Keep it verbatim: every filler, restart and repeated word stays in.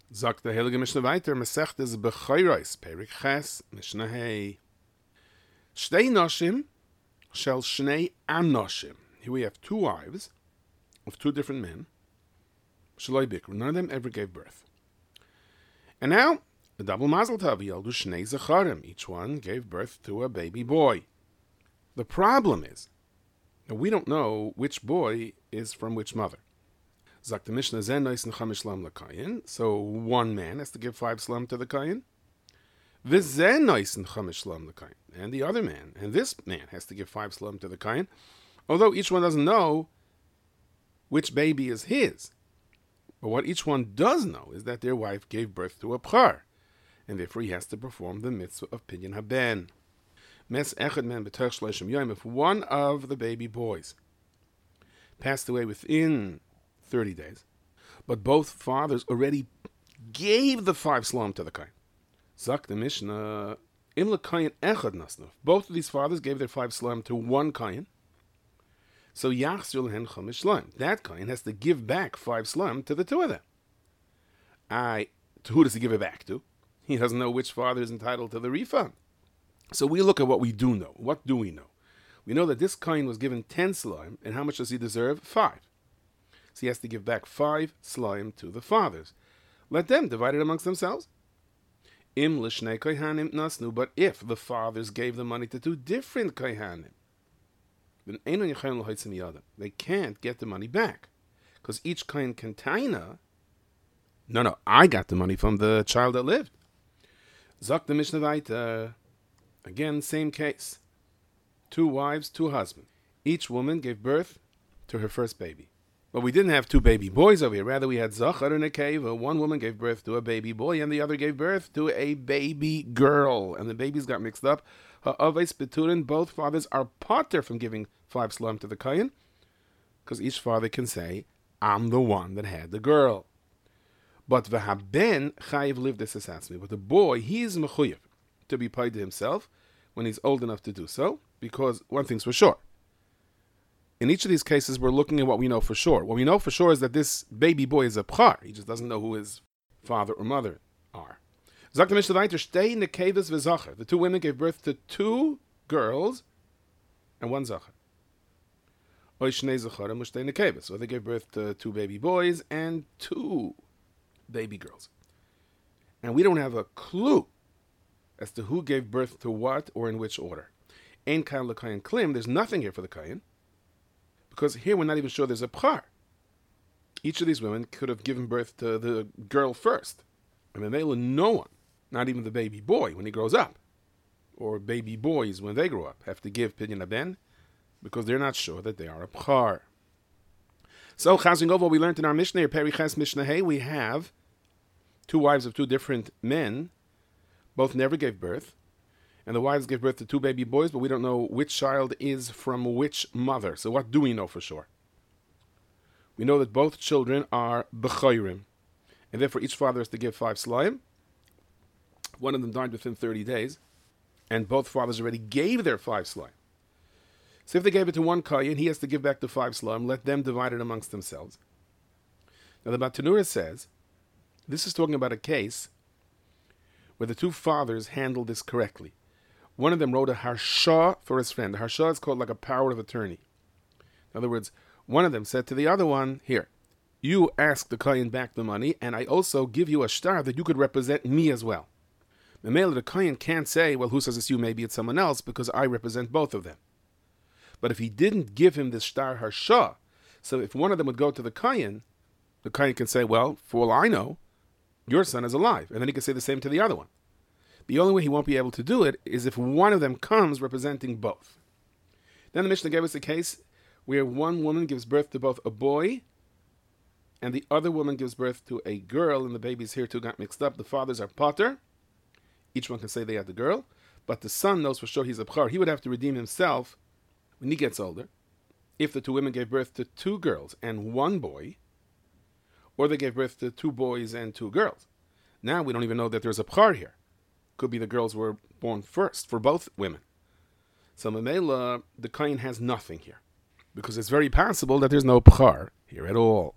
Sagt der Heilige Mishnah weiter, Mesechtes Bechayros, Perik Ches, Mishnah Hey. Shtei Noshim shall Shnei Anoshim. Here we have two wives of two different men. Shaloi Bikr. None of them ever gave birth. And now, the double Mazel Tov, Yeldu Shnei Zacharim. Each one gave birth to a baby boy. The problem is that we don't know which boy is from which mother. Zakt the Mishnah Zen Nois Nechamish Lam L'Kayin. So one man has to give five slam to the Kayin. V'zen Nois Nechamish Lam L'Kayin. And the other man, and this man has to give five slam to the Kayin. Although each one doesn't know which baby is his. But what each one does know is that their wife gave birth to a Bchar. And therefore he has to perform the mitzvah of Pidyon Haben. Mes echad men b'toch shloshim yom. If one of the baby boys passed away within thirty days, but both fathers already gave the five slam to the kain. Zak the Mishnah, im lekayin echad nasnuf. Both of these fathers gave their five slam to one kain. So yachzir lehen chamish slam. That kain has to give back five slam to the two of them. I, to who does he give it back to? He doesn't know which father is entitled to the refund. So we look at what we do know. What do we know? We know that this kain was given ten slime, and how much does he deserve? Five. So he has to give back five slime to the fathers. Let them divide it amongst themselves. Im l'shnei kohanim nasnu. But if the fathers gave the money to two different kohanim, then einon yachayim l'hoitzim yadam. They can't get the money back, because each kohen container. No, no, I got the money from the child that lived. Zok the Mishnah weiter. Again, same case. Two wives, two husbands. Each woman gave birth to her first baby. But we didn't have two baby boys over here. Rather, we had Zachar and Nekeva. One woman gave birth to a baby boy, and the other gave birth to a baby girl. And the babies got mixed up. Ha'avais beturin. Both fathers are potter from giving five slam to the kayin, because each father can say, I'm the one that had the girl. But v'haben chayiv lived this asasmi. But the boy, he is mechuyev to be paid to himself when he's old enough to do so, because one thing's for sure. In each of these cases, we're looking at what we know for sure. What we know for sure is that this baby boy is a bchar. He just doesn't know who his father or mother are. The two women gave birth to two girls and one zachar. So they gave birth to two baby boys and two baby girls. And we don't have a clue as to who gave birth to what or in which order. Ein kain l'kayin klim, there's nothing here for the kayin, because here we're not even sure there's a bchar. Each of these women could have given birth to the girl first. And Memela, no one, not even the baby boy when he grows up, or baby boys when they grow up, have to give Pidyon Haben, because they're not sure that they are a bchar. So, chazing over what we learned in our Mishnah, or Periches Mishnah Hey, we have two wives of two different men. Both never gave birth. And the wives gave birth to two baby boys, but we don't know which child is from which mother. So what do we know for sure? We know that both children are b'chayrim. And therefore each father has to give five slayim. One of them died within thirty days. And both fathers already gave their five slayim. So if they gave it to one kayin, he has to give back the five slayim. Let them divide it amongst themselves. Now the Batanura says, this is talking about a case where the two fathers handled this correctly. One of them wrote a harsha for his friend. A harsha is called like a power of attorney. In other words, one of them said to the other one, here, you ask the kohen back the money, and I also give you a star that you could represent me as well. The male of the kohen can't say, well, who says it's you, maybe it's someone else, because I represent both of them. But if he didn't give him this star harsha, so if one of them would go to the kohen, the kohen can say, well, for all I know, your son is alive. And then he can say the same to the other one. The only way he won't be able to do it is if one of them comes representing both. Then the Mishnah gave us a case where one woman gives birth to both a boy and the other woman gives birth to a girl, and the babies here too got mixed up. The fathers are potter. Each one can say they had the girl. But the son knows for sure he's a bchar. He would have to redeem himself when he gets older if the two women gave birth to two girls and one boy, or they gave birth to two boys and two girls. Now we don't even know that there's a bchar here. Could be the girls were born first for both women. So Mamela, the kohen has nothing here, because it's very possible that there's no bchar here at all.